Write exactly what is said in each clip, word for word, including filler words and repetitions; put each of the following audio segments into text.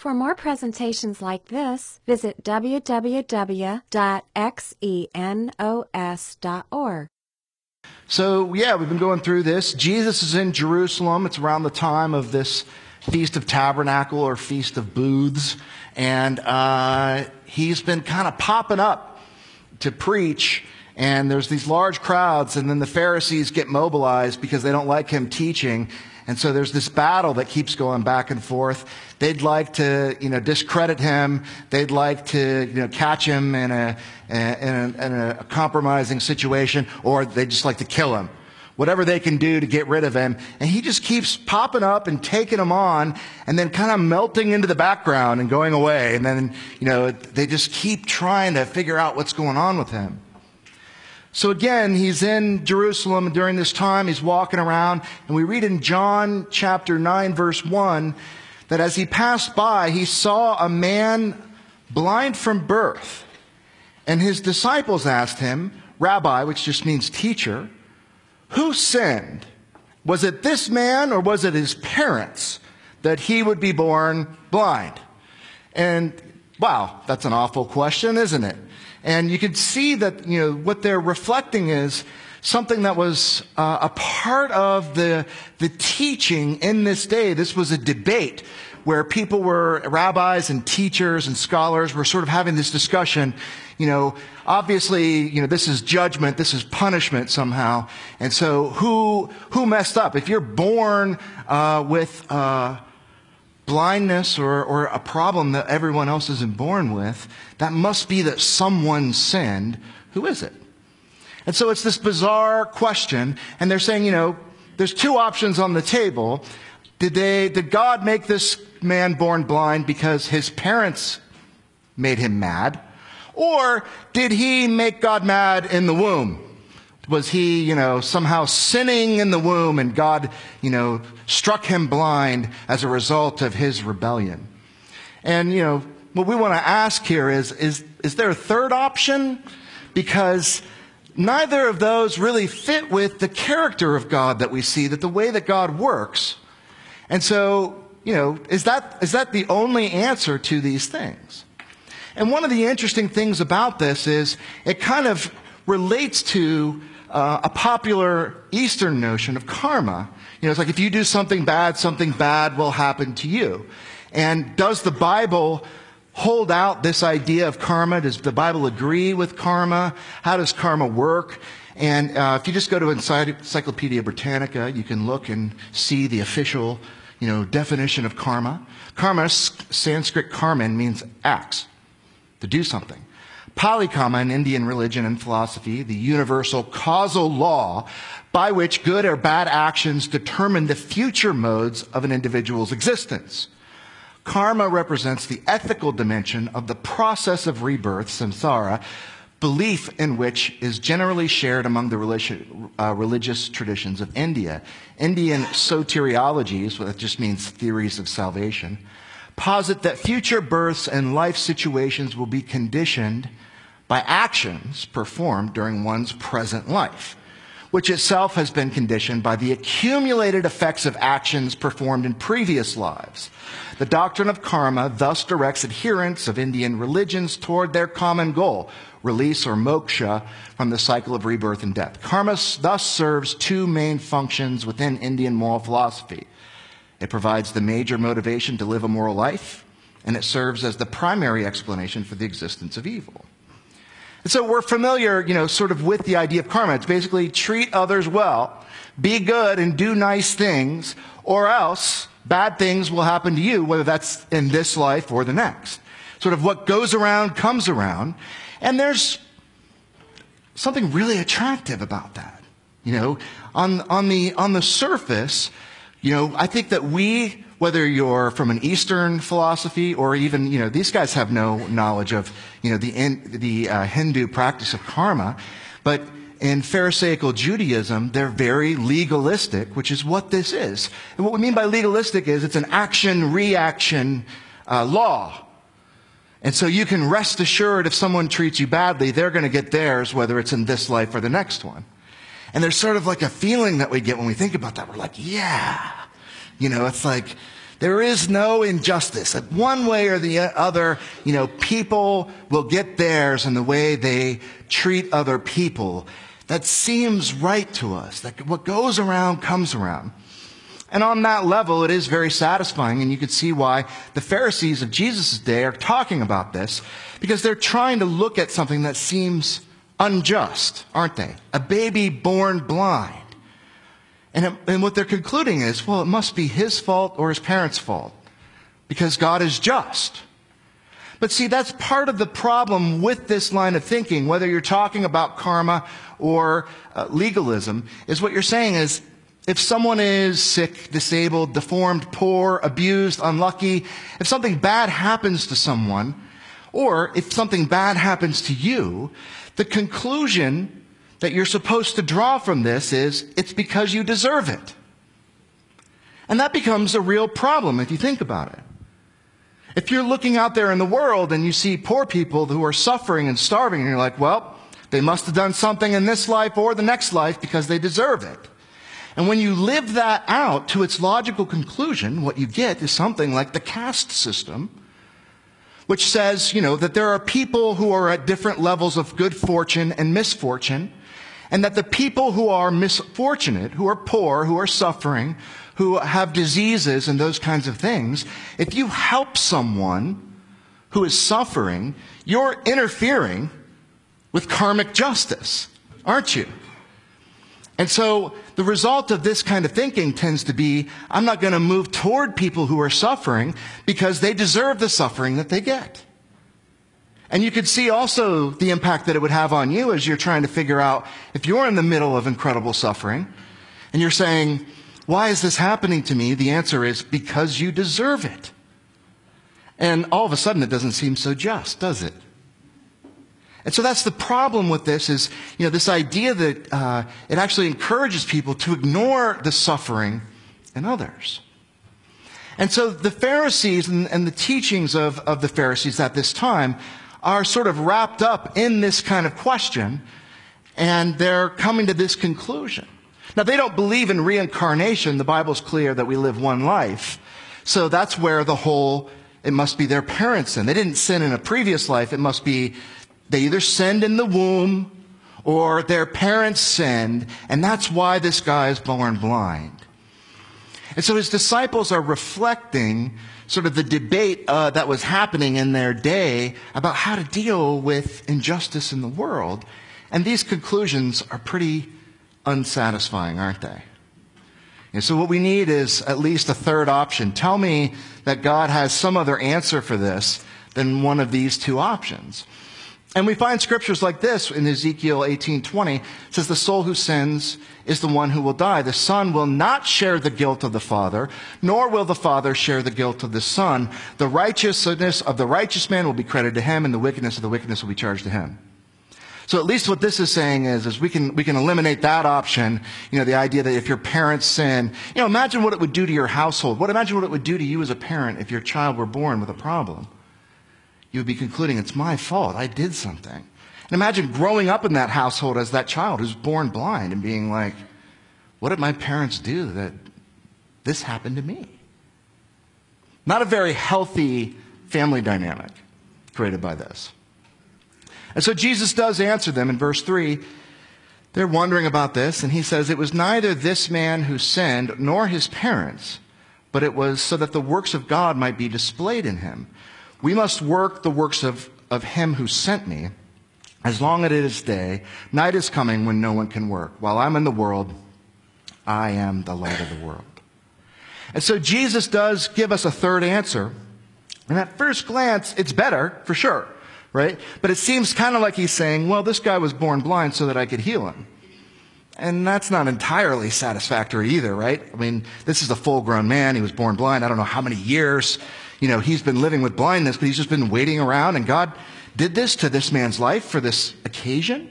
For more presentations like this, visit w w w dot xenos dot org. So, yeah, we've been going through this. Jesus is in Jerusalem. It's around the time of this Feast of Tabernacle or Feast of Booths. And uh, he's been kind of popping up to preach. And there's these large crowds. And then the Pharisees get mobilized because they don't like him teaching. And so there's this battle that keeps going back and forth. They'd like to, you know, discredit him. They'd like to, you know, catch him in a, in a, in a compromising situation, or they just like to kill him. Whatever they can do to get rid of him. And he just keeps popping up and taking them on, and then kind of melting into the background and going away. And then, you know, they just keep trying to figure out what's going on with him. So again, he's in Jerusalem during this time. He's walking around, and we read in John chapter nine, verse one, that as he passed by, he saw a man blind from birth. And his disciples asked him, Rabbi, which just means teacher, who sinned? Was it this man or was it his parents that he would be born blind? And wow, that's an awful question, isn't it? And you can see that, you know, what they're reflecting is something that was uh, a part of the, the teaching in this day. This was a debate where people were, rabbis and teachers and scholars were sort of having this discussion. You know, obviously, you know, this is judgment, this is punishment somehow. And so who, who messed up? If you're born uh, with uh blindness or, or a problem that everyone else isn't born with, that must be that someone sinned. Who is it? And so it's this bizarre question, and they're saying, you know, there's two options on the table. Did they, did God make this man born blind because his parents made him mad? Or did he make God mad in the womb? Was he, you know, somehow sinning in the womb and God, you know, struck him blind as a result of his rebellion? And, you know, what we want to ask here is, is, is there a third option? Because neither of those really fit with the character of God that we see, that the way that God works. And so, you know, is that, is that the only answer to these things? And one of the interesting things about this is it kind of relates to Uh, a popular Eastern notion of karma. You know, it's like if you do something bad, something bad will happen to you. And does the Bible hold out this idea of karma? Does the Bible agree with karma? How does karma work? And uh, if you just go to Encyclopedia Britannica, you can look and see the official, you know, definition of karma. Karma, Sanskrit karman, means acts, to do something. Pali Karma in Indian religion and philosophy, the universal causal law by which good or bad actions determine the future modes of an individual's existence. Karma represents the ethical dimension of the process of rebirth, samsara, belief in which is generally shared among the religious, uh, religious traditions of India. Indian soteriologies, that just means theories of salvation, posit that future births and life situations will be conditioned by actions performed during one's present life, which itself has been conditioned by the accumulated effects of actions performed in previous lives. The doctrine of karma thus directs adherents of Indian religions toward their common goal, release or moksha from the cycle of rebirth and death. Karma thus serves two main functions within Indian moral philosophy. It provides the major motivation to live a moral life, and it serves as the primary explanation for the existence of evil. And so we're familiar, you know, sort of with the idea of karma. It's basically treat others well, be good and do nice things, or else bad things will happen to you, whether that's in this life or the next. Sort of what goes around comes around. And there's something really attractive about that. You know, on, on the, on the surface, you know, I think that we, whether you're from an Eastern philosophy or even, you know, these guys have no knowledge of, you know, the, in, the uh, Hindu practice of karma, but in Pharisaical Judaism, they're very legalistic, which is what this is. And what we mean by legalistic is it's an action-reaction uh, law. And so you can rest assured if someone treats you badly, they're going to get theirs, whether it's in this life or the next one. And there's sort of like a feeling that we get when we think about that. We're like, yeah. You know, it's like There is no injustice. That one way or the other, you know, people will get theirs in the way they treat other people. That seems right to us. That what goes around comes around. And on that level, it is very satisfying, and you can see why the Pharisees of Jesus' day are talking about this, because they're trying to look at something that seems unjust, aren't they? A baby born blind. And, it, and what they're concluding is, well, it must be his fault or his parents' fault, because God is just. But see, that's part of the problem with this line of thinking, whether you're talking about karma or uh, legalism, is what you're saying is, if someone is sick, disabled, deformed, poor, abused, unlucky, if something bad happens to someone, or if something bad happens to you, the conclusion that you're supposed to draw from this is it's because you deserve it. And that becomes a real problem if you think about it. If you're looking out there in the world and you see poor people who are suffering and starving, and you're like, well, they must have done something in this life or the next life because they deserve it. And when you live that out to its logical conclusion, what you get is something like the caste system, which says, you know, that there are people who are at different levels of good fortune and misfortune, and that the people who are misfortunate, who are poor, who are suffering, who have diseases and those kinds of things, if you help someone who is suffering, you're interfering with karmic justice, aren't you? And so the result of this kind of thinking tends to be, I'm not going to move toward people who are suffering because they deserve the suffering that they get. And you could see also the impact that it would have on you as you're trying to figure out if you're in the middle of incredible suffering and you're saying, why is this happening to me? The answer is because you deserve it. And all of a sudden it doesn't seem so just, does it? And so that's the problem with this is, you know, this idea that uh, it actually encourages people to ignore the suffering in others. And so the Pharisees and, and the teachings of, of the Pharisees at this time are sort of wrapped up in this kind of question, and they're coming to this conclusion. Now, they don't believe in reincarnation. The Bible's clear that we live one life. So that's where the whole, it must be their parents' sin. They didn't sin in a previous life. It must be they either sinned in the womb or their parents sinned, and that's why this guy is born blind. And so his disciples are reflecting sort of the debate uh, that was happening in their day about how to deal with injustice in the world. And these conclusions are pretty unsatisfying, aren't they? And so what we need is at least a third option. Tell me that God has some other answer for this than one of these two options. And we find scriptures like this in Ezekiel eighteen twenty. It says, the soul who sins is the one who will die. The son will not share the guilt of the father, nor will the father share the guilt of the son. The righteousness of the righteous man will be credited to him, and the wickedness of the wickedness will be charged to him. So at least what this is saying is, is we can, we can eliminate that option. You know, the idea that if your parents sin, you know, imagine what it would do to your household. What, imagine what it would do to you as a parent if your child were born with a problem. You would be concluding, it's my fault. I did something. And imagine growing up in that household as that child who's born blind and being like, what did my parents do that this happened to me? Not a very healthy family dynamic created by this. And so Jesus does answer them in verse three. They're wondering about this, and he says, it was neither this man who sinned nor his parents, but it was so that the works of God might be displayed in him. We must work the works of, of him who sent me as long as it is day. Night is coming when no one can work. While I'm in the world, I am the light of the world. And so Jesus does give us a third answer. And at first glance, it's better, for sure, right? But it seems kind of like he's saying, well, this guy was born blind so that I could heal him. And that's not entirely satisfactory either, right? I mean, this is a full-grown man. He was born blind. I don't know how many years. You know, he's been living with blindness, but he's just been waiting around, and God did this to this man's life for this occasion.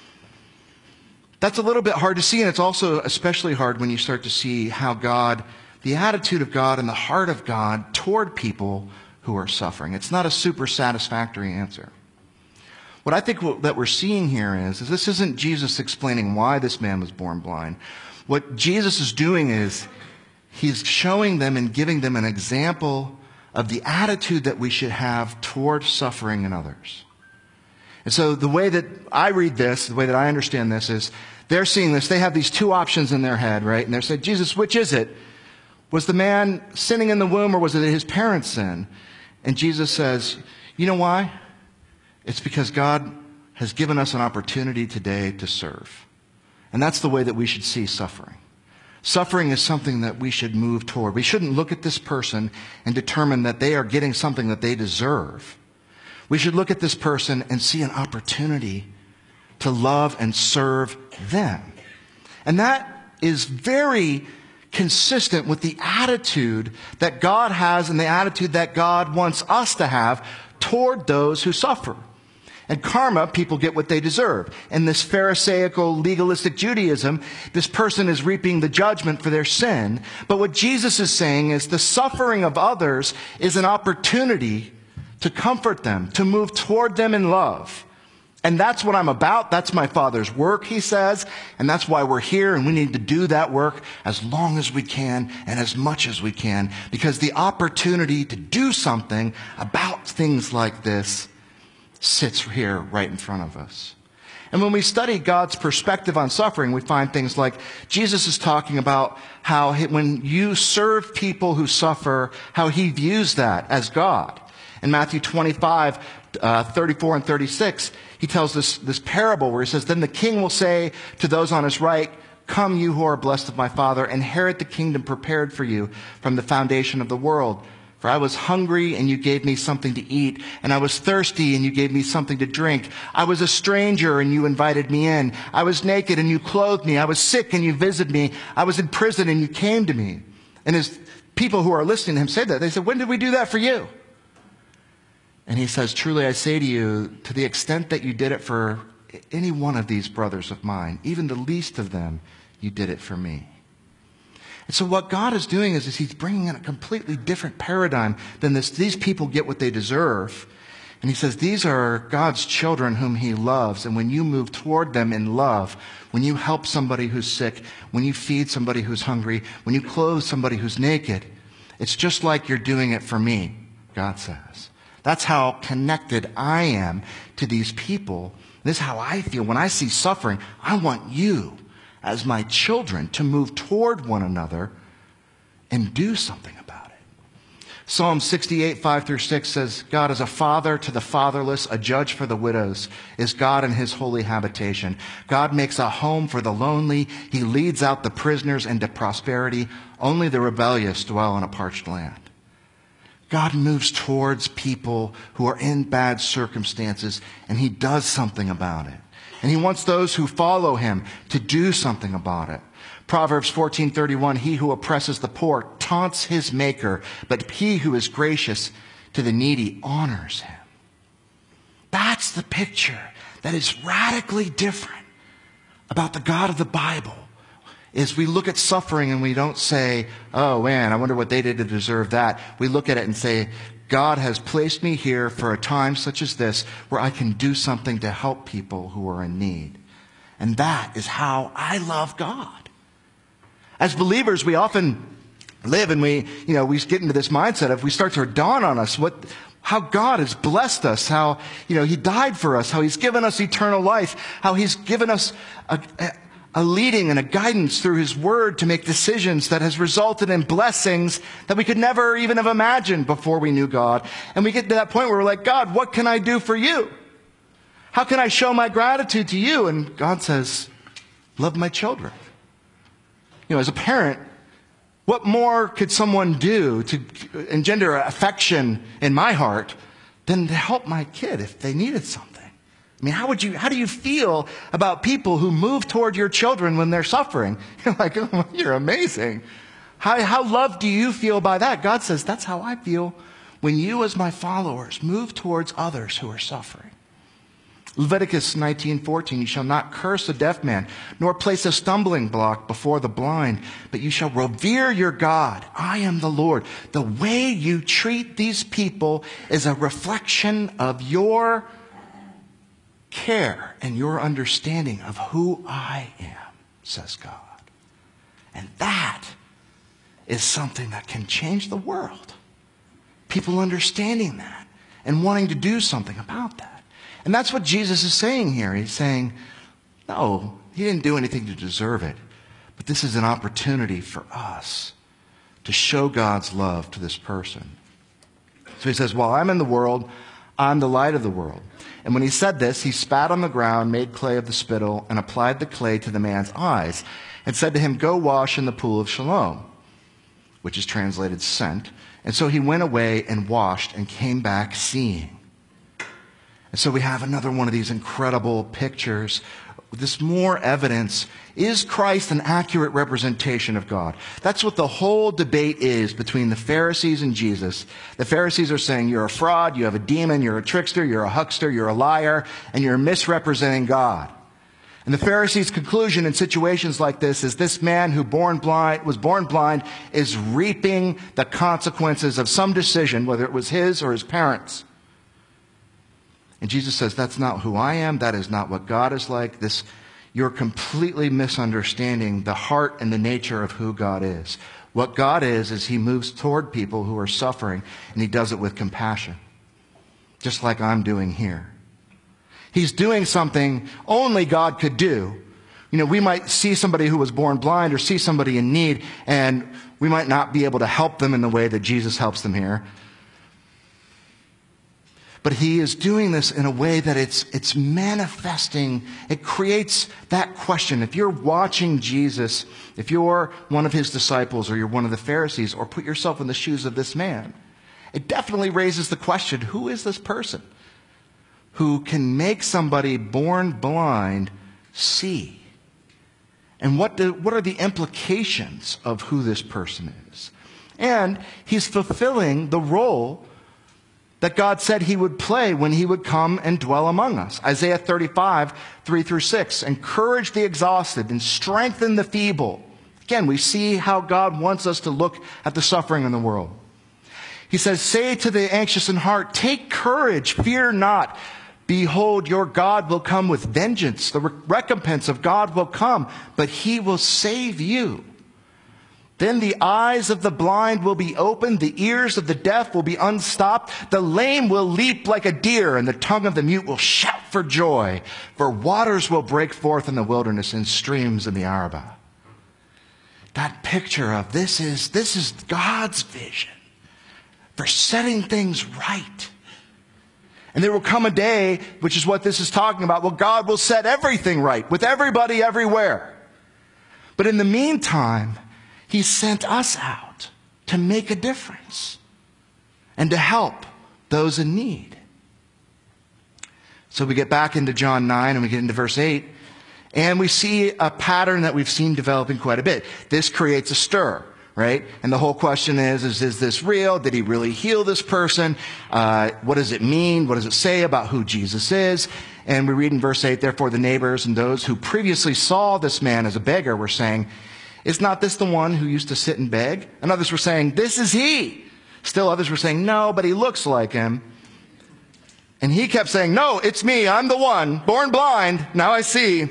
That's a little bit hard to see, and it's also especially hard when you start to see how God, the attitude of God and the heart of God toward people who are suffering. It's not a super satisfactory answer. What I think that we're seeing here is, is this isn't Jesus explaining why this man was born blind. What Jesus is doing is he's showing them and giving them an example of the attitude that we should have toward suffering in others. And so the way that I read this, the way that I understand this is they're seeing this. They have these two options in their head, right? And they're saying, Jesus, which is it? Was the man sinning in the womb, or was it his parents' sin? And Jesus says, you know why? It's because God has given us an opportunity today to serve. And that's the way that we should see suffering. Suffering is something that we should move toward. We shouldn't look at this person and determine that they are getting something that they deserve. We should look at this person and see an opportunity to love and serve them. And that is very consistent with the attitude that God has and the attitude that God wants us to have toward those who suffer. And karma, people get what they deserve. In this Pharisaical, legalistic Judaism, this person is reaping the judgment for their sin. But what Jesus is saying is the suffering of others is an opportunity to comfort them, to move toward them in love. And that's what I'm about. That's my Father's work, he says. And that's why we're here, and we need to do that work as long as we can and as much as we can. Because the opportunity to do something about things like this sits here right in front of us. And when we study God's perspective on suffering, we find things like Jesus is talking about how he, when you serve people who suffer, how he views that as God. In Matthew twenty-five, uh, thirty-four and thirty-six, he tells this, this parable where he says, then the king will say to those on his right, come you who are blessed of my Father, inherit the kingdom prepared for you from the foundation of the world. For I was hungry and you gave me something to eat, and I was thirsty and you gave me something to drink. I was a stranger and you invited me in. I was naked and you clothed me. I was sick and you visited me. I was in prison and you came to me. And his people who are listening to him say that, they said, when did we do that for you? And he says, truly I say to you, to the extent that you did it for any one of these brothers of mine, even the least of them, you did it for me. And so what God is doing is, is he's bringing in a completely different paradigm than this. These people get what they deserve. And he says, these are God's children whom he loves. And when you move toward them in love, when you help somebody who's sick, when you feed somebody who's hungry, when you clothe somebody who's naked, it's just like you're doing it for me, God says. That's how connected I am to these people. This is how I feel when I see suffering. I want you, as my children, to move toward one another and do something about it. Psalm sixty-eight, five through six says, God is a father to the fatherless, a judge for the widows, is God in his holy habitation. God makes a home for the lonely. He leads out the prisoners into prosperity. Only the rebellious dwell in a parched land. God moves towards people who are in bad circumstances, and he does something about it. And he wants those who follow him to do something about it. Proverbs fourteen thirty-one, he who oppresses the poor taunts his maker, but he who is gracious to the needy honors him. That's the picture that is radically different about the God of the Bible. Is we look at suffering and we don't say, oh man, I wonder what they did to deserve that. We look at it and say, God has placed me here for a time such as this where I can do something to help people who are in need. And that is how I love God. As believers, we often live and we, you know, we get into this mindset of we start to dawn on us what, how God has blessed us, how, you know, he died for us, how he's given us eternal life, how he's given us a, a a leading and a guidance through his word to make decisions that has resulted in blessings that we could never even have imagined before we knew God. And we get to that point where we're like, God, what can I do for you? How can I show my gratitude to you? And God says, love my children. You know, as a parent, what more could someone do to engender affection in my heart than to help my kid if they needed something? I mean, how would you, how do you feel about people who move toward your children when they're suffering? You're like, oh, you're amazing. How, how loved do you feel by that? God says, that's how I feel when you as my followers move towards others who are suffering. Leviticus nineteen fourteen, you shall not curse a deaf man, nor place a stumbling block before the blind, but you shall revere your God. I am the Lord. The way you treat these people is a reflection of your care and your understanding of who I am, says God. And that is something that can change the world. People understanding that and wanting to do something about that. And that's what Jesus is saying here. He's saying, no, he didn't do anything to deserve it. But this is an opportunity for us to show God's love to this person. So he says, while I'm in the world, I'm the light of the world. And when he said this, he spat on the ground, made clay of the spittle, and applied the clay to the man's eyes, and said to him, go wash in the pool of Siloam, which is translated sent. And so he went away and washed and came back seeing. And so we have another one of these incredible pictures. This more evidence. Is Christ an accurate representation of God? That's what the whole debate is between the Pharisees and Jesus. The Pharisees are saying you're a fraud, you have a demon, you're a trickster, you're a huckster, you're a liar, and you're misrepresenting God. And the Pharisees' conclusion in situations like this is this man who born blind, was born blind is reaping the consequences of some decision, whether it was his or his parents. And Jesus says, that's not who I am. That is not what God is like. This, you're completely misunderstanding the heart and the nature of who God is. What God is, is he moves toward people who are suffering, and he does it with compassion, just like I'm doing here. He's doing something only God could do. You know, we might see somebody who was born blind or see somebody in need, and we might not be able to help them in the way that Jesus helps them here. But he is doing this in a way that it's it's manifesting. It creates that question. If you're watching Jesus, if you're one of his disciples or you're one of the Pharisees, or put yourself in the shoes of this man, it definitely raises the question, who is this person who can make somebody born blind see? And what do, what are the implications of who this person is? And he's fulfilling the role that God said he would play when he would come and dwell among us. Isaiah thirty-five, three through six. Encourage the exhausted and strengthen the feeble. Again, we see how God wants us to look at the suffering in the world. He says, say to the anxious in heart, take courage, fear not. Behold, your God will come with vengeance. The recompense of God will come, but he will save you. Then the eyes of the blind will be opened, the ears of the deaf will be unstopped, the lame will leap like a deer, and the tongue of the mute will shout for joy. For waters will break forth in the wilderness and streams in the Arabah. That picture of this is, this is God's vision for setting things right. And there will come a day, which is what this is talking about, well, God will set everything right with everybody everywhere. But in the meantime, he sent us out to make a difference and to help those in need. So we get back into John nine and we get into verse eight, and we see a pattern that we've seen developing quite a bit. This creates a stir, right? And the whole question is, is, is this real? Did he really heal this person? Uh, what does it mean? What does it say about who Jesus is? And we read in verse eight, therefore the neighbors and those who previously saw this man as a beggar were saying, is not this the one who used to sit and beg? And others were saying, this is he. Still others were saying, no, but he looks like him. And he kept saying, no, it's me. I'm the one, born blind. Now I see.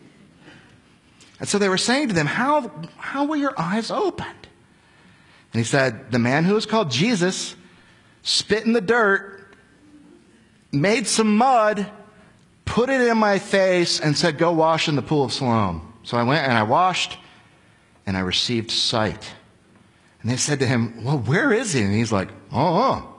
And so they were saying to them, how, how were your eyes opened? And he said, the man who is called Jesus spit in the dirt, made some mud, put it in my face, and said, go wash in the pool of Siloam. So I went and I washed, and I received sight. And they said to him, well, where is he? And he's like, oh, oh,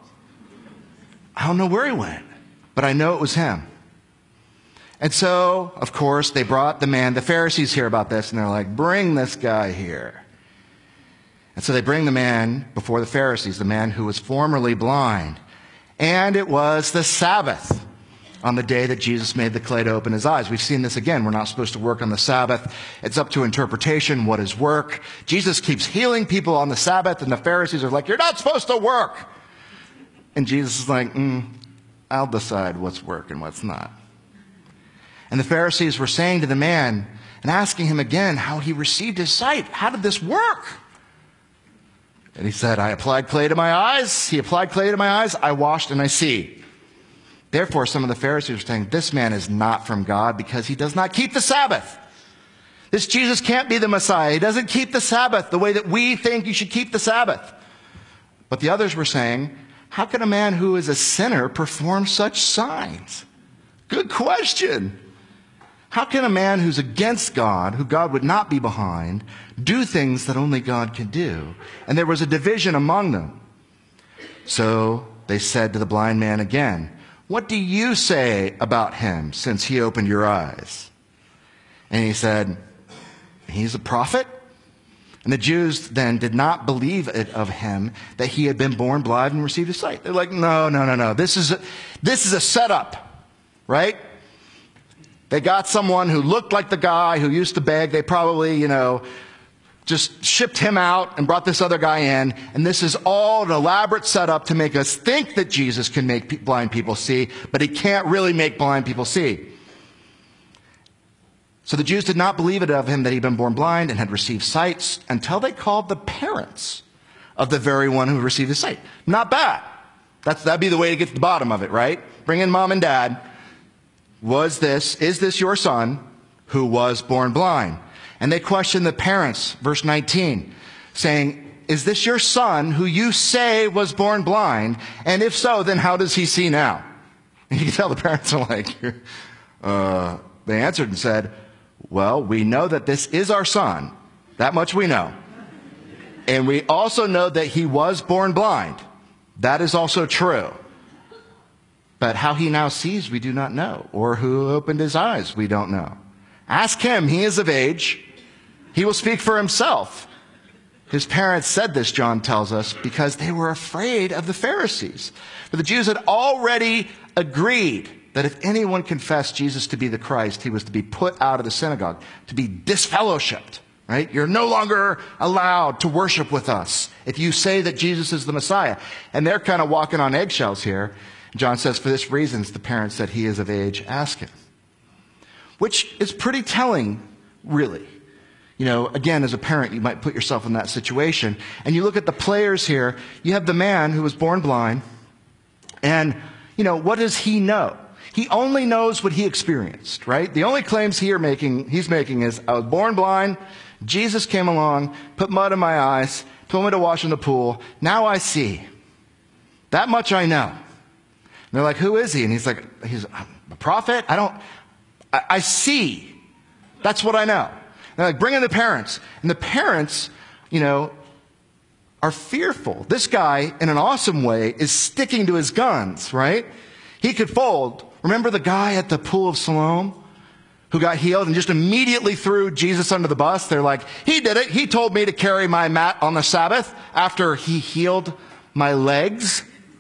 I don't know where he went, but I know it was him. And so, of course, they brought the man. The Pharisees hear about this, and they're like, bring this guy here. And so they bring the man before the Pharisees, the man who was formerly blind. And it was the Sabbath on the day that Jesus made the clay to open his eyes. We've seen this again. We're not supposed to work on the Sabbath. It's up to interpretation. What is work? Jesus keeps healing people on the Sabbath, and the Pharisees are like, you're not supposed to work. And Jesus is like, mm, I'll decide what's work and what's not. And the Pharisees were saying to the man and asking him again how he received his sight. How did this work? And he said, I applied clay to my eyes. He applied clay to my eyes. I washed and I see. Therefore, some of the Pharisees were saying, this man is not from God because he does not keep the Sabbath. This Jesus can't be the Messiah. He doesn't keep the Sabbath the way that we think you should keep the Sabbath. But the others were saying, how can a man who is a sinner perform such signs? Good question. How can a man who's against God, who God would not be behind, do things that only God can do? And there was a division among them. So they said to the blind man again, what do you say about him since he opened your eyes? And he said, he's a prophet. And the Jews then did not believe it of him that he had been born blind and received his sight. They're like, no, no, no, no. This is a, this is a setup, right? They got someone who looked like the guy who used to beg. They probably, you know, just shipped him out and brought this other guy in. And this is all an elaborate setup to make us think that Jesus can make pe- blind people see, but he can't really make blind people see. So the Jews did not believe it of him that he'd been born blind and had received sight until they called the parents of the very one who received his sight. Not bad. That's, that'd be the way to get to the bottom of it, right? Bring in mom and dad. Was this, is this your son who was born blind? And they questioned the parents, verse nineteen, saying, is this your son who you say was born blind? And if so, then how does he see now? And you can tell the parents are like, uh, they answered and said, well, we know that this is our son. That much we know. And we also know that he was born blind. That is also true. But how he now sees, we do not know. Or who opened his eyes, we don't know. Ask him. He is of age. He will speak for himself. His parents said this, John tells us, because they were afraid of the Pharisees. For the Jews had already agreed that if anyone confessed Jesus to be the Christ, he was to be put out of the synagogue, to be disfellowshipped, right? You're no longer allowed to worship with us if you say that Jesus is the Messiah. And they're kind of walking on eggshells here. John says, for this reason, the parents said he is of age, ask him. Which is pretty telling, really. You know, again, as a parent, you might put yourself in that situation. And you look at the players here. You have the man who was born blind. And, you know, what does he know? He only knows what he experienced, right? The only claims he are making, he's making is, I was born blind, Jesus came along, put mud in my eyes, told me to wash in the pool, now I see. That much I know. And they're like, who is he? And he's like, he's a prophet? I don't, I, I see. That's what I know. And they're like, bring in the parents. And the parents, you know, are fearful. This guy, in an awesome way, is sticking to his guns, right? He could fold. Remember the guy at the pool of Siloam who got healed and just immediately threw Jesus under the bus? They're like, he did it. He told me to carry my mat on the Sabbath after he healed my legs.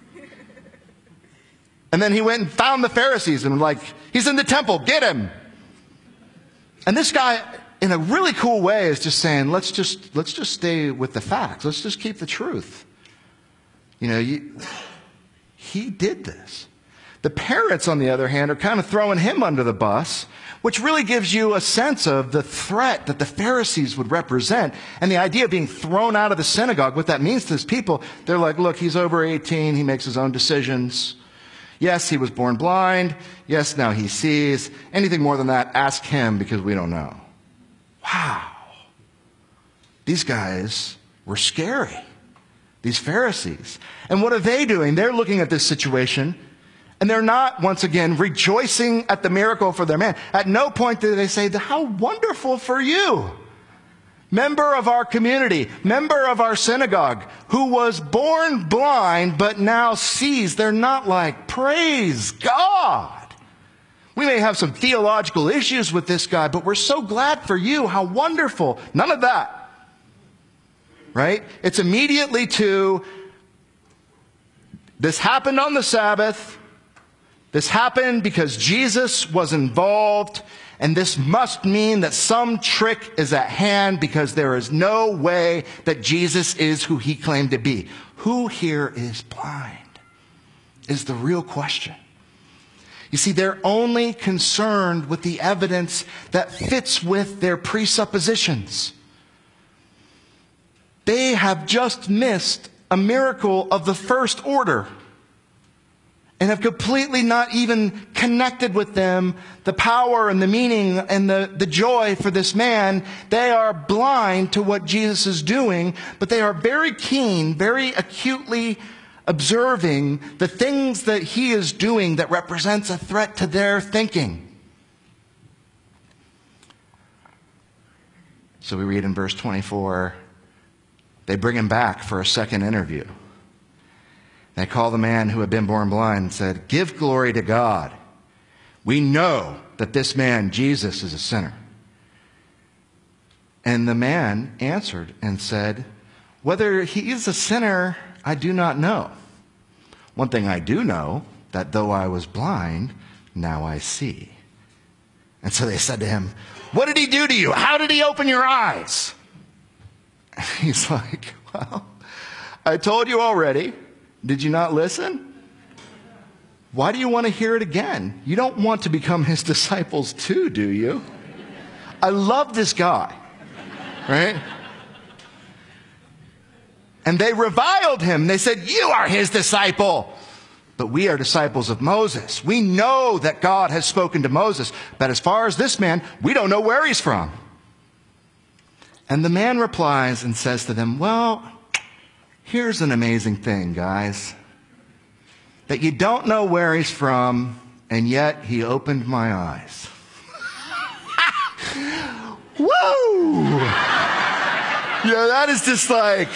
And then he went and found the Pharisees and like, he's in the temple, get him. And this guy, in a really cool way, is just saying, let's just, let's just stay with the facts. Let's just keep the truth. You know, you, he did this. The parents, on the other hand, are kind of throwing him under the bus, which really gives you a sense of the threat that the Pharisees would represent and the idea of being thrown out of the synagogue, what that means to his people. They're like, look, he's over eighteen. He makes his own decisions. Yes, he was born blind. Yes, now he sees. Anything more than that, ask him because we don't know. Wow. These guys were scary. These Pharisees. And what are they doing? They're looking at this situation and they're not, once again, rejoicing at the miracle for their man. At no point do they say, how wonderful for you. Member of our community, member of our synagogue, who was born blind but now sees. They're not like, praise God. We may have some theological issues with this guy, but we're so glad for you. How wonderful. None of that. Right? It's immediately to, this happened on the Sabbath. This happened because Jesus was involved. And this must mean that some trick is at hand because there is no way that Jesus is who he claimed to be. Who here is blind is the real question. You see, they're only concerned with the evidence that fits with their presuppositions. They have just missed a miracle of the first order. and have completely not even connected with them the power and the meaning and the, the joy for this man. They are blind to what Jesus is doing, but they are very keen, very acutely observing the things that he is doing that represents a threat to their thinking. So we read in verse twenty-four, they bring him back for a second interview. They call the man who had been born blind and said, "Give glory to God. We know that this man, Jesus, is a sinner." And the man answered and said, "Whether he is a sinner, I do not know. One thing I do know, that though I was blind, now I see." And so they said to him, "What did he do to you? How did he open your eyes?" And he's like, "Well, I told you already. Did you not listen? Why do you want to hear it again? You don't want to become his disciples too, do you?" I love this guy, right? And they reviled him. They said, "You are his disciple, but we are disciples of Moses. We know that God has spoken to Moses, but as far as this man, we don't know where he's from." And the man replies and says to them, "Well, here's an amazing thing, guys, that you don't know where he's from, and yet he opened my eyes." Woo! You know, that is just like,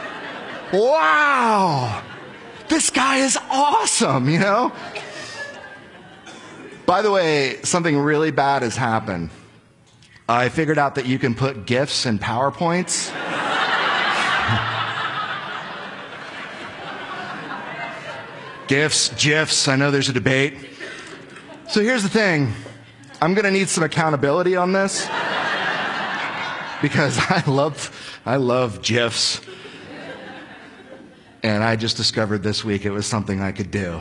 wow, this guy is awesome, you know? By the way, something really bad has happened. I figured out that you can put GIFs in PowerPoints. GIFs, GIFs, I know there's a debate. So here's the thing. I'm going to need some accountability on this because I love, I love GIFs. And I just discovered this week it was something I could do.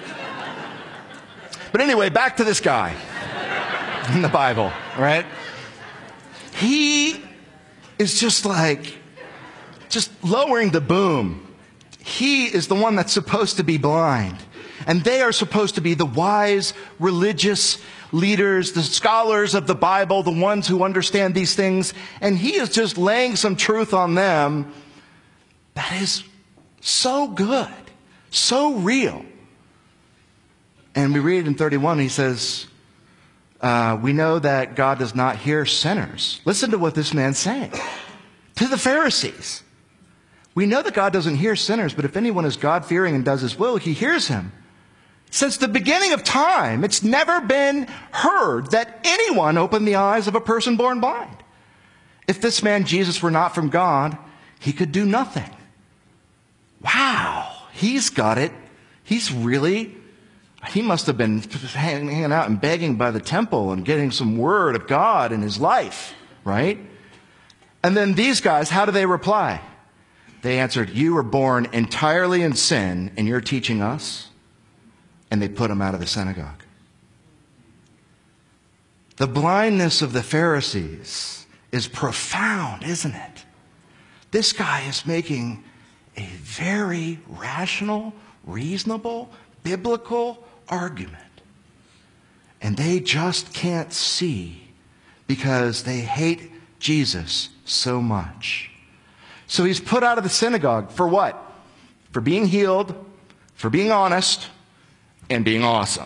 But anyway, back to this guy in the Bible, right? He is just like, just lowering the boom. He is the one that's supposed to be blind. And they are supposed to be the wise, religious leaders, the scholars of the Bible, the ones who understand these things. And he is just laying some truth on them that is so good, so real. And we read in thirty-one, he says, uh, we know that God does not hear sinners. Listen to what this man's saying to the Pharisees. We know that God doesn't hear sinners, but if anyone is God-fearing and does his will, he hears him. Since the beginning of time, it's never been heard that anyone opened the eyes of a person born blind. If this man Jesus were not from God, he could do nothing. Wow, he's got it. He's really, he must have been hanging out and begging by the temple and getting some word of God in his life, right? And then these guys, how do they reply? They answered, "You were born entirely in sin, and you're teaching us?" And they put him out of the synagogue. The blindness of the Pharisees is profound, isn't it? This guy is making a very rational, reasonable, biblical argument. And they just can't see because they hate Jesus so much. So he's put out of the synagogue for what? For being healed, for being honest, and being awesome.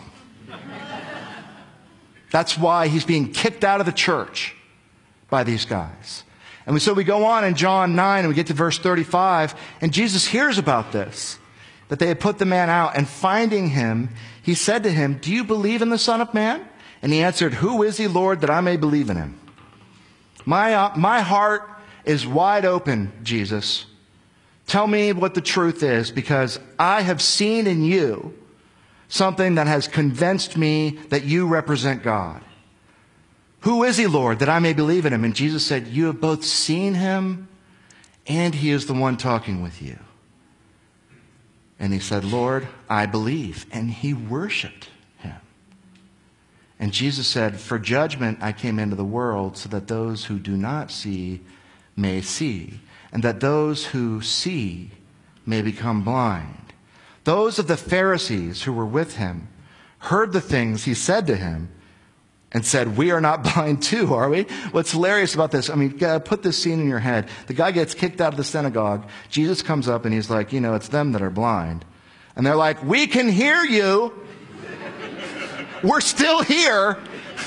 That's why he's being kicked out of the church by these guys. And so we go on in John nine and we get to verse thirty-five, and Jesus hears about this, that they had put the man out, and finding him, he said to him, "Do you believe in the Son of Man?" And he answered, "Who is he, Lord, that I may believe in him?" My, uh, my heart is wide open, Jesus. Tell me what the truth is, because I have seen in you something that has convinced me that you represent God. Who is he, Lord, that I may believe in him? And Jesus said, "You have both seen him, and he is the one talking with you." And he said, "Lord, I believe." And he worshiped him. And Jesus said, "For judgment I came into the world, so that those who do not see may see, and that those who see may become blind. Those of the Pharisees who were with him heard the things he said to him and said, we are not blind too, are we? What's hilarious about this, I mean, put this scene in your head. The guy gets kicked out of the synagogue. Jesus comes up and he's like, you know, it's them that are blind. And they're like, we can hear you. We're still here.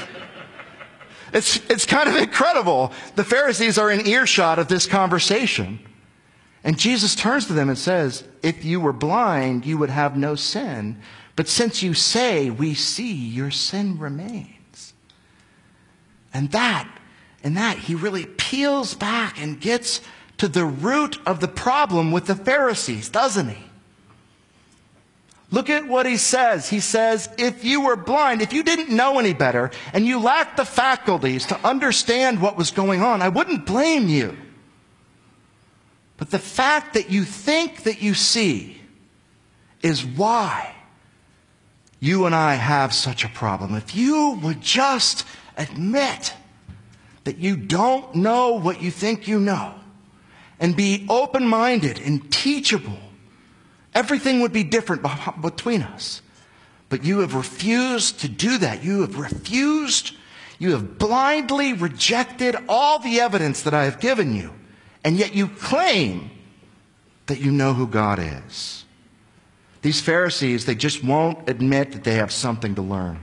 It's, it's kind of incredible. The Pharisees are in earshot of this conversation. And Jesus turns to them and says, if you were blind, you would have no sin. But since you say, we see, your sin remains. And that, and that, he really peels back and gets to the root of the problem with the Pharisees, doesn't he? Look at what he says. He says, if you were blind, if you didn't know any better, and you lacked the faculties to understand what was going on, I wouldn't blame you. But the fact that you think that you see is why you and I have such a problem. If you would just admit that you don't know what you think you know and be open-minded and teachable, everything would be different between us. But you have refused to do that. You have refused, you have blindly rejected all the evidence that I have given you. And yet you claim that you know who God is. These Pharisees, they just won't admit that they have something to learn.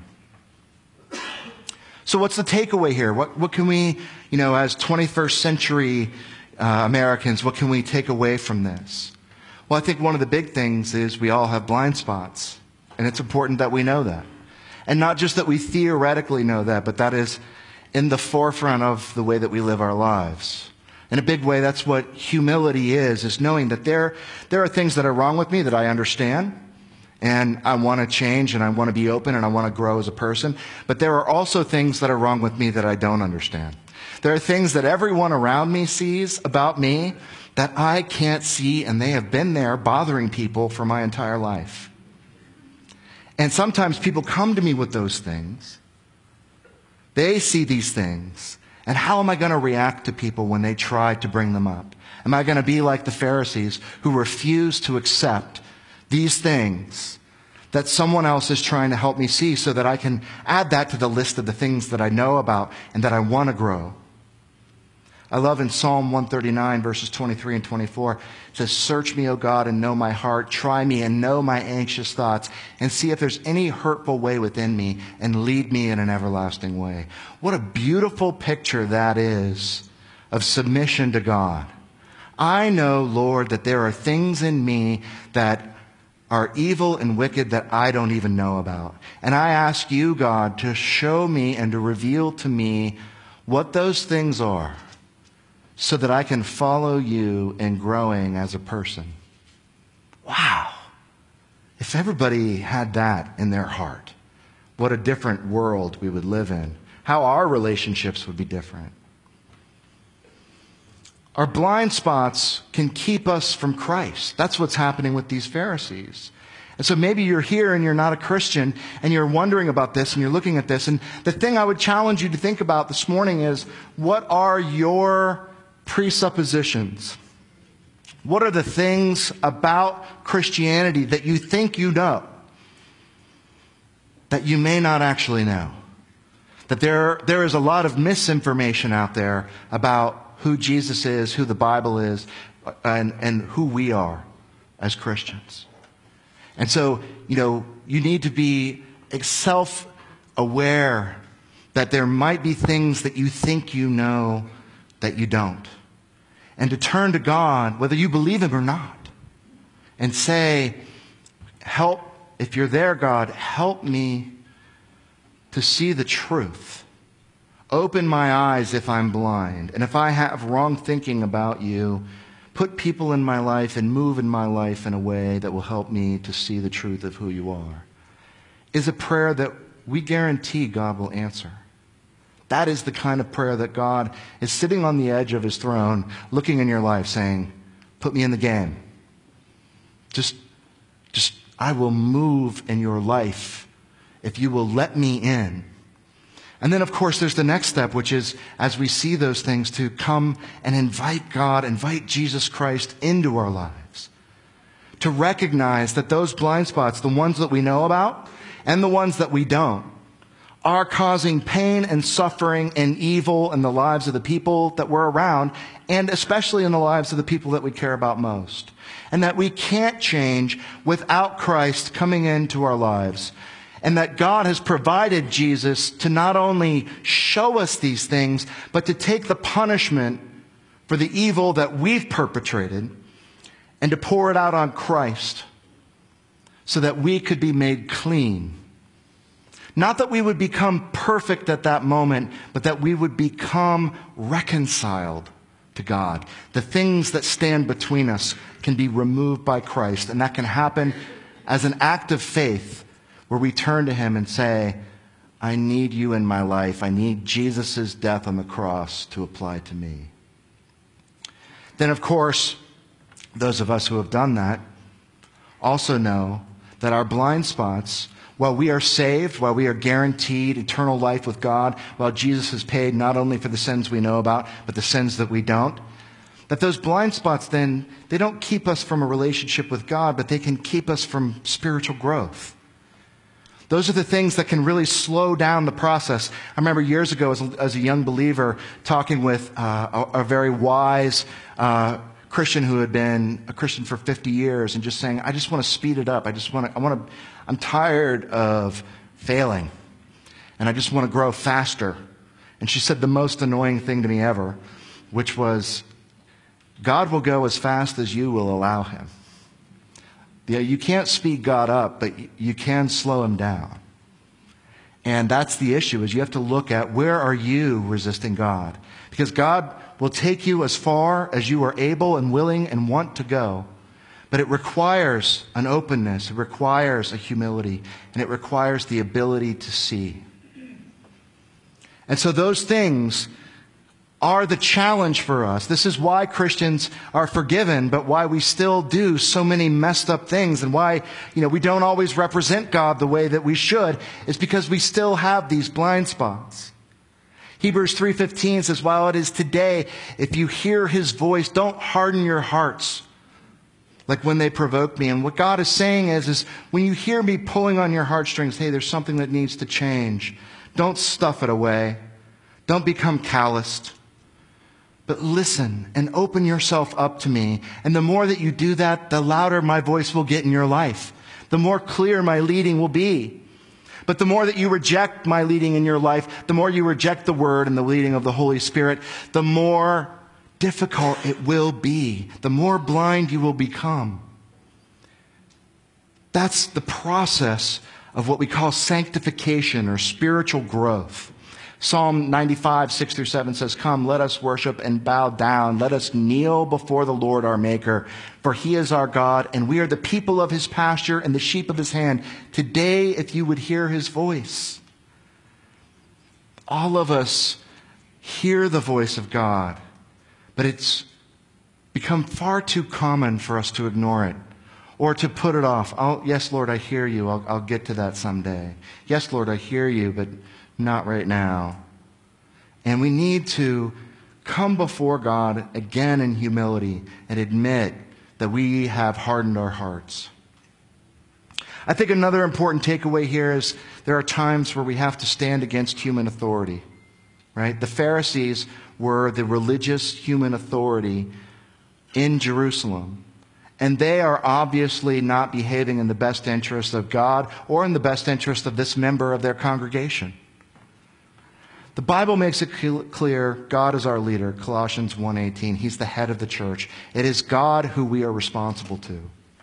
So what's the takeaway here? What, what can we, you know, as twenty-first century uh, Americans, what can we take away from this? Well, I think one of the big things is we all have blind spots. And it's important that we know that. And not just that we theoretically know that, but that is in the forefront of the way that we live our lives. In a big way, that's what humility is, is knowing that there, there are things that are wrong with me that I understand. And I want to change and I want to be open and I want to grow as a person. But there are also things that are wrong with me that I don't understand. There are things that everyone around me sees about me that I can't see, and they have been there bothering people for my entire life. And sometimes people come to me with those things. They see these things. And how am I going to react to people when they try to bring them up? Am I going to be like the Pharisees who refuse to accept these things that someone else is trying to help me see so that I can add that to the list of the things that I know about and that I want to grow? I love in Psalm one thirty-nine, verses twenty-three and twenty-four, it says, search me, O God, and know my heart. Try me and know my anxious thoughts, and see if there's any hurtful way within me, and lead me in an everlasting way. What a beautiful picture that is of submission to God. I know, Lord, that there are things in me that are evil and wicked that I don't even know about. And I ask you, God, to show me and to reveal to me what those things are, so that I can follow you in growing as a person. Wow. If everybody had that in their heart, what a different world we would live in. How our relationships would be different. Our blind spots can keep us from Christ. That's what's happening with these Pharisees. And so maybe you're here and you're not a Christian and you're wondering about this and you're looking at this. And the thing I would challenge you to think about this morning is, what are your presuppositions? What are the things about Christianity that you think you know that you may not actually know? That there, there is a lot of misinformation out there about who Jesus is, who the Bible is, and, and who we are as Christians. And so, you know, you need to be self-aware that there might be things that you think you know that you don't. And to turn to God, whether you believe Him or not, and say, help, if you're there, God, help me to see the truth. Open my eyes if I'm blind. And if I have wrong thinking about you, put people in my life and move in my life in a way that will help me to see the truth of who you are. Is a prayer that we guarantee God will answer. That is the kind of prayer that God is sitting on the edge of His throne, looking in your life, saying, put me in the game. Just, just, I will move in your life if you will let me in. And then, of course, there's the next step, which is, as we see those things, to come and invite God, invite Jesus Christ into our lives. to recognize that those blind spots, the ones that we know about and the ones that we don't, are causing pain and suffering and evil in the lives of the people that we're around, and especially in the lives of the people that we care about most. And that we can't change without Christ coming into our lives. And that God has provided Jesus to not only show us these things, but to take the punishment for the evil that we've perpetrated and to pour it out on Christ so that we could be made clean. Not that we would become perfect at that moment, but that we would become reconciled to God. The things that stand between us can be removed by Christ, and that can happen as an act of faith where we turn to Him and say, I need you in my life. I need Jesus' death on the cross to apply to me. Then, of course, those of us who have done that also know that our blind spots, while we are saved, while we are guaranteed eternal life with God, while Jesus has paid not only for the sins we know about, but the sins that we don't, that those blind spots then, they don't keep us from a relationship with God, but they can keep us from spiritual growth. Those are the things that can really slow down the process. I remember years ago as a, as a young believer talking with uh, a, a very wise uh, Christian who had been a Christian for fifty years and just saying, I just want to speed it up. I just want to, I want to, I'm tired of failing and I just want to grow faster. And she said the most annoying thing to me ever, which was, God will go as fast as you will allow Him. Yeah, you can't speed God up, but you can slow Him down. And that's the issue, is you have to look at where are you resisting God? Because God will take you as far as you are able and willing and want to go. But it requires an openness, it requires a humility, and it requires the ability to see. And so those things are the challenge for us. This is why Christians are forgiven, but why we still do so many messed up things, and why, you know, we don't always represent God the way that we should, is because we still have these blind spots. Hebrews three fifteen says, while it is today, if you hear His voice, don't harden your hearts like when they provoke me. And what God is saying is, is when you hear me pulling on your heartstrings, hey, there's something that needs to change. Don't stuff it away. Don't become calloused. But listen and open yourself up to me. And the more that you do that, the louder my voice will get in your life. The more clear my leading will be. But the more that you reject my leading in your life, the more you reject the Word and the leading of the Holy Spirit, the more difficult it will be. The more blind you will become. That's the process of what we call sanctification or spiritual growth. Psalm ninety-five, six through seven says, come, let us worship and bow down. Let us kneel before the Lord our Maker. For He is our God, and we are the people of His pasture and the sheep of His hand. Today, if you would hear His voice. All of us hear the voice of God, but it's become far too common for us to ignore it or to put it off. Oh, yes, Lord, I hear you. I'll, I'll get to that someday. Yes, Lord, I hear you, but not right now. And we need to come before God again in humility and admit that we have hardened our hearts. I think another important takeaway here is there are times where we have to stand against human authority, right? The Pharisees were the religious human authority in Jerusalem. And they are obviously not behaving in the best interest of God or in the best interest of this member of their congregation. The Bible makes it clear God is our leader, Colossians one eighteen. He's the head of the church. It is God who we are responsible to.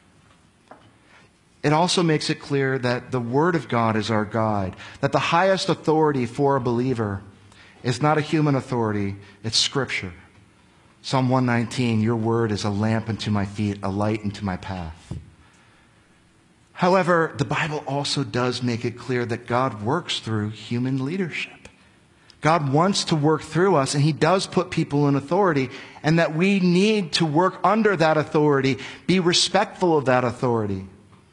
It also makes it clear that the Word of God is our guide, that the highest authority for a believer is not a human authority, it's Scripture. Psalm one nineteen, your word is a lamp unto my feet, a light unto my path. However, the Bible also does make it clear that God works through human leadership. God wants to work through us, and He does put people in authority, and that we need to work under that authority, be respectful of that authority,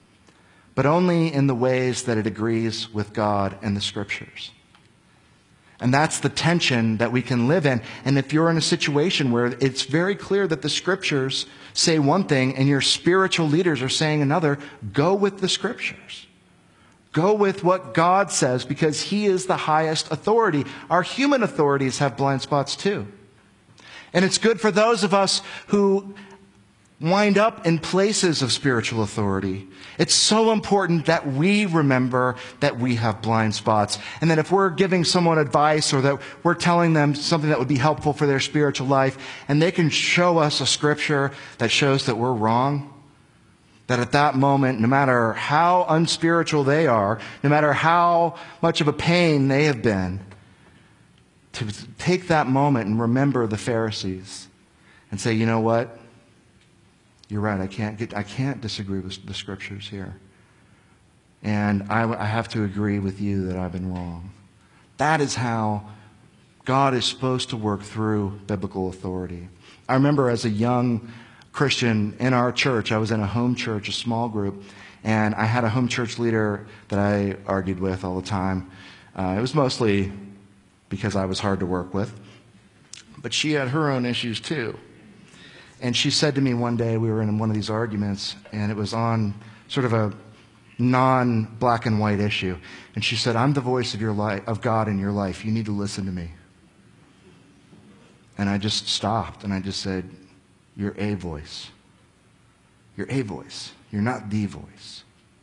but only in the ways that it agrees with God and the Scriptures. And that's the tension that we can live in. And if you're in a situation where it's very clear that the scriptures say one thing and your spiritual leaders are saying another, go with the scriptures. Go with what God says, because he is the highest authority. Our human authorities have blind spots too. And it's good for those of us who wind up in places of spiritual authority. It's so important that we remember that we have blind spots. And that if we're giving someone advice, or that we're telling them something that would be helpful for their spiritual life, and they can show us a scripture that shows that we're wrong, that at that moment, no matter how unspiritual they are, no matter how much of a pain they have been, to take that moment and remember the Pharisees and say, you know what? You're right. I can't get, I can't disagree with the scriptures here. And I, I have to agree with you that I've been wrong. That is how God is supposed to work through biblical authority. I remember as a young Christian in our church, I was in a home church, a small group, and I had a home church leader that I argued with all the time. Uh, it was mostly because I was hard to work with. But she had her own issues too. And she said to me one day, we were in one of these arguments, and it was on sort of a non-black and white issue. And she said, I'm the voice of your life, of God in your life. You need to listen to me. And I just stopped, and I just said, you're a voice. You're a voice. You're not the voice.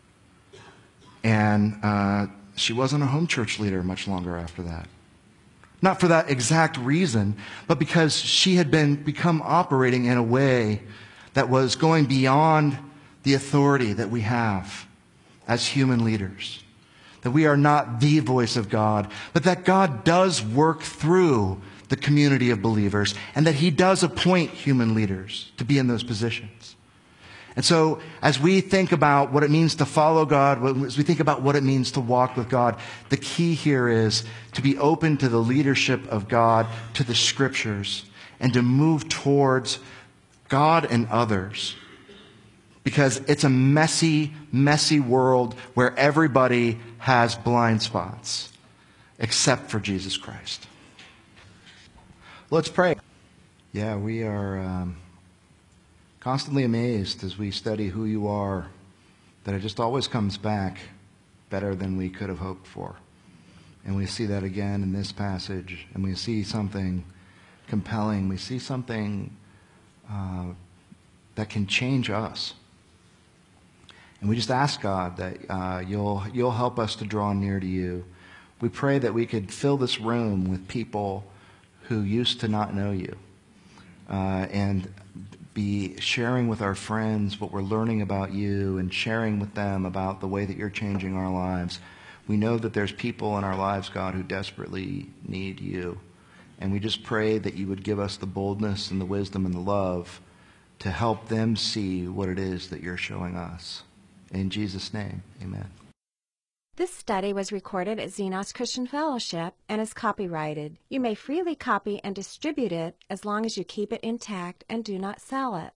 And uh, she wasn't a home church leader much longer after that. Not for that exact reason, but because she had been become operating in a way that was going beyond the authority that we have as human leaders. That we are not the voice of God, but that God does work through the community of believers, and that he does appoint human leaders to be in those positions. And so as we think about what it means to follow God, as we think about what it means to walk with God, the key here is to be open to the leadership of God, to the scriptures, and to move towards God and others. Because it's a messy, messy world where everybody has blind spots, except for Jesus Christ. Let's pray. Yeah, we are um, constantly amazed as we study who you are, that it just always comes back better than we could have hoped for. And we see that again in this passage, and we see something compelling. We see something uh, that can change us. And we just ask God that uh, you'll you'll help us to draw near to you. We pray that we could fill this room with people who used to not know you, uh, and be sharing with our friends what we're learning about you, and sharing with them about the way that you're changing our lives. We know that there's people in our lives, God, who desperately need you. And we just pray that you would give us the boldness and the wisdom and the love to help them see what it is that you're showing us. In Jesus' name, amen. This study was recorded at Xenos Christian Fellowship and is copyrighted. You may freely copy and distribute it as long as you keep it intact and do not sell it.